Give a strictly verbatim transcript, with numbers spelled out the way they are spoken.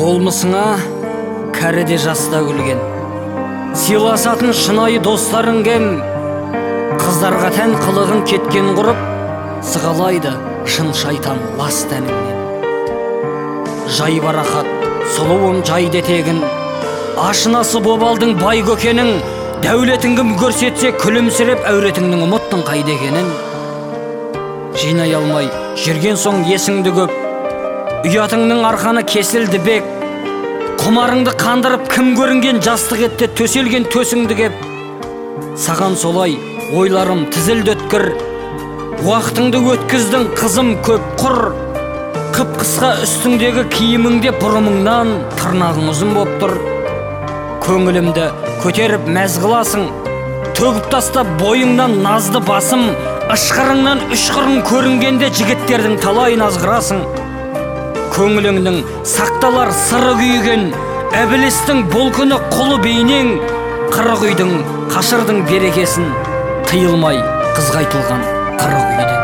болмысыңа кәріде жаста күлген, сыйласатын шынайы достарың кем, қыздарға тән қылығын кеткен құрып, сығалайды жын шайтан лас тәніңнен. Жай барақат сұлуым жайды етегін, ашынасы бобалдың бай көкенің, дәулетің кім көрсетсе күлімсіреп әуретіңнің ұмыттың қайда екенін. Жинай алмай жүрген соң есіңді көп, ұятыңның арқаны кесілді бек, құмарыңды қандырып кім көрінген жастық етте төселген төсіңді кеп. Саған солай ойларым тізілді өткір, уақытыңды өткіздің қызым көп құр, қып қысқа үстіңдегі киіміңде бұрымыңнан тырнағың ұзын боп тұр. Көңілімді көтеріп мәз қыласың, төгіп тастап бойыңнан назды басым, ышқырыңнан үшқырың көрінгенде жігіттердің талайын азғырасың. Көңіліңнің сақталар сыры күйген, әбілістің бұл күні құлы бейнең, қырық үйдің қашырдың берекесін, тыйылмай қызғайтылған қырық үйді.